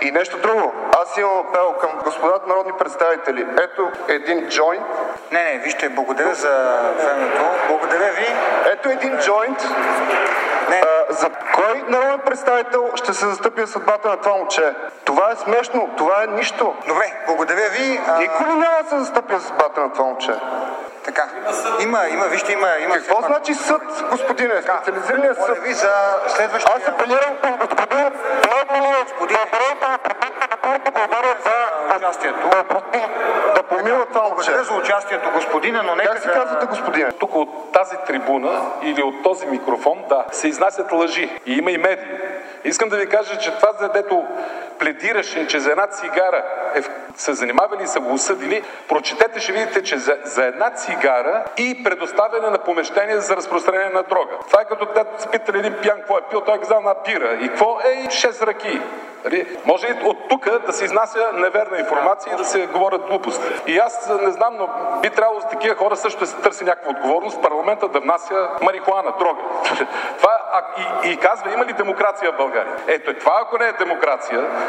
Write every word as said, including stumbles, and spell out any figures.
И нещо друго. Аз имам апел към господата народни представители. Ето един джойнт. Не, не, вижте, благодаря за времето. Благодаря ви. Ето един джойнт. Не. А, за кой народен представител ще се застъпи за съдбата на това момче? Това е смешно. Това е нищо. Добре, благодаря ви. А... Никой няма да се застъпи за съдбата на това момче. Така. Има, има, вижте, има. има Какво пак... значи съд, господине? Специализираният съд. Моля ви за следващия... Аз апелирам към господин. Господин, за участието. Да помилва това момче. Благодаря за участието, господина, но нека... Как се казвате, господине? Тук от тази трибуна или от този микрофон, да, се изнасят лъжи. И има и медии. Искам да ви кажа, че това, за дето пледираше, че за една цигара е, се занимавали и са го осъдили, прочетете, ще видите, че за, за една цигара и предоставяне на помещение за разпространение на дрога. Това е като дето се питали един пиян какво е пил, той е казал на пира. И какво е? И шест ръки. Може и от тук да се изнася неверна информация и да се говорят глупости. И аз не знам, но би трябвало за такива хора също да се търси някаква отговорност, парламента да внася марихуана, дрога. Това, а, и, и казва, има ли демокрация в България? Ето, това ако не е демокрация,